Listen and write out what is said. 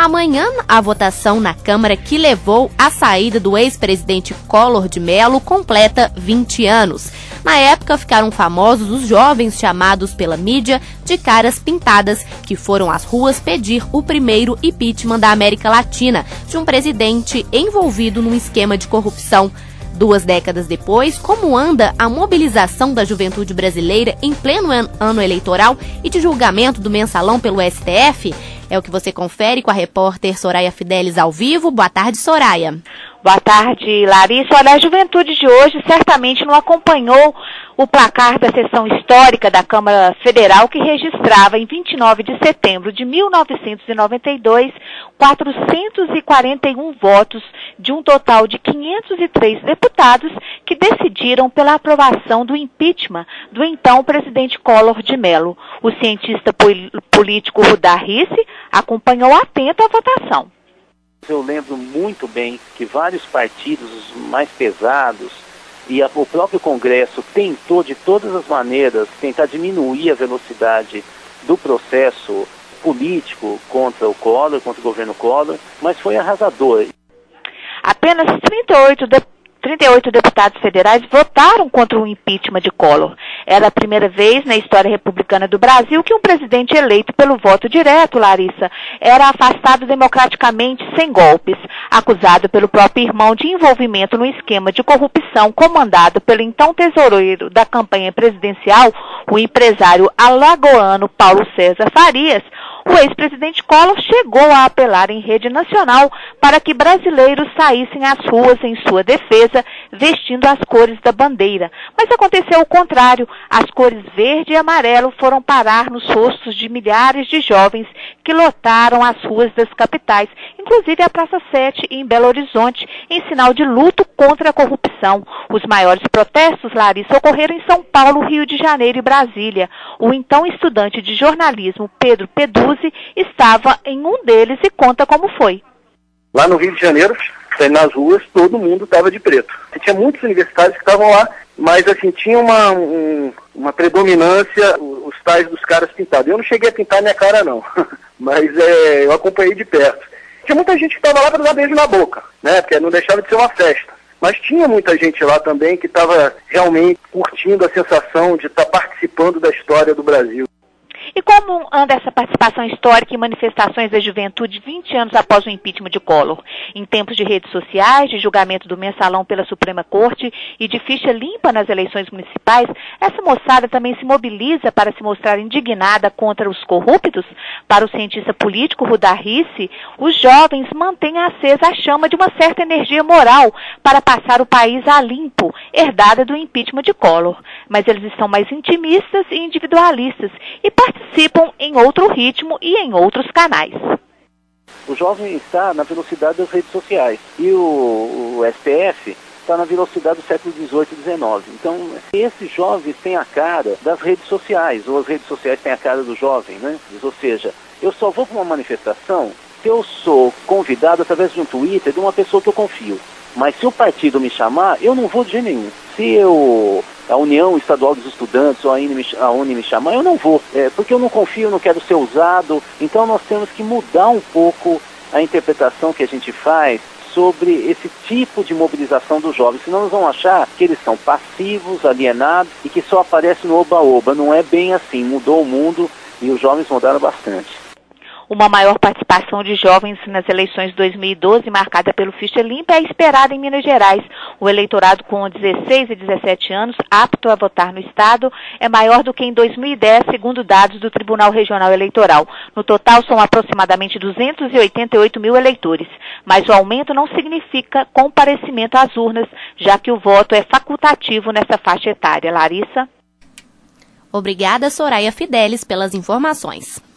Amanhã, a votação na Câmara que levou à saída do ex-presidente Collor de Mello completa 20 anos. Na época, ficaram famosos os jovens chamados pela mídia de caras pintadas, que foram às ruas pedir o primeiro impeachment da América Latina de um presidente envolvido num esquema de corrupção. 2 décadas depois, como anda a mobilização da juventude brasileira em pleno ano eleitoral e de julgamento do mensalão pelo STF? É o que você confere com a repórter Soraya Fidelis ao vivo. Boa tarde, Soraya. Boa tarde, Larissa. Olha, a juventude de hoje certamente não acompanhou o placar da sessão histórica da Câmara Federal, que registrava em 29 de setembro de 1992 441 votos de um total de 503 deputados que decidiram pela aprovação do impeachment do então presidente Collor de Mello. O cientista político Rudar Rissi acompanhou atento a votação. Eu lembro muito bem que vários partidos mais pesados e o próprio Congresso tentou de todas as maneiras tentar diminuir a velocidade do processo político contra o Collor, contra o governo Collor, mas foi arrasador. Apenas 38 deputados federais votaram contra o impeachment de Collor. Era a primeira vez na história republicana do Brasil que um presidente eleito pelo voto direto, Larissa, era afastado democraticamente sem golpes, acusado pelo próprio irmão de envolvimento no esquema de corrupção comandado pelo então tesoureiro da campanha presidencial, o empresário alagoano Paulo César Farias. O ex-presidente Collor chegou a apelar em rede nacional para que brasileiros saíssem às ruas em sua defesa, vestindo as cores da bandeira. Mas aconteceu o contrário. As cores verde e amarelo foram parar nos rostos de milhares de jovens que lotaram as ruas das capitais, inclusive a Praça 7 em Belo Horizonte, em sinal de luto contra a corrupção. Os maiores protestos, Larissa, ocorreram em São Paulo, Rio de Janeiro e Brasília. O então estudante de jornalismo, Pedro Peduzzi, estava em um deles e conta como foi. Lá no Rio de Janeiro, nas ruas, todo mundo estava de preto. Tinha muitos universitários que estavam lá, mas assim, tinha uma predominância, os tais dos caras pintados. Eu não cheguei a pintar minha cara, não, mas eu acompanhei de perto. Tinha muita gente que estava lá para dar beijo na boca, né? Porque não deixava de ser uma festa. Mas tinha muita gente lá também que estava realmente curtindo a sensação de estar participando da história do Brasil. E como anda essa participação histórica em manifestações da juventude 20 anos após o impeachment de Collor? Em tempos de redes sociais, de julgamento do mensalão pela Suprema Corte e de ficha limpa nas eleições municipais, essa moçada também se mobiliza para se mostrar indignada contra os corruptos? Para o cientista político Rudar Rissi, os jovens mantêm acesa a chama de uma certa energia moral para passar o país a limpo, herdada do impeachment de Collor. Mas eles estão mais intimistas e individualistas e participam em outro ritmo e em outros canais. O jovem está na velocidade das redes sociais e o STF está na velocidade do século XVIII e XIX. Então, esses jovens têm a cara das redes sociais, ou as redes sociais têm a cara do jovem, né? Ou seja, eu só vou para uma manifestação se eu sou convidado através de um Twitter de uma pessoa que eu confio. Mas se o partido me chamar, eu não vou de jeito nenhum. Se a União Estadual dos Estudantes ou a UNE me chamar, eu não vou. Porque eu não confio, não quero ser usado. Então nós temos que mudar um pouco a interpretação que a gente faz sobre esse tipo de mobilização dos jovens. Senão nós vamos achar que eles são passivos, alienados e que só aparecem no oba-oba. Não é bem assim. Mudou o mundo e os jovens mudaram bastante. Uma maior participação de jovens nas eleições de 2012, marcada pelo ficha limpa, é esperada em Minas Gerais. O eleitorado com 16 e 17 anos, apto a votar no estado, é maior do que em 2010, segundo dados do Tribunal Regional Eleitoral. No total, são aproximadamente 288 mil eleitores. Mas o aumento não significa comparecimento às urnas, já que o voto é facultativo nessa faixa etária. Larissa? Obrigada, Soraya Fidelis, pelas informações.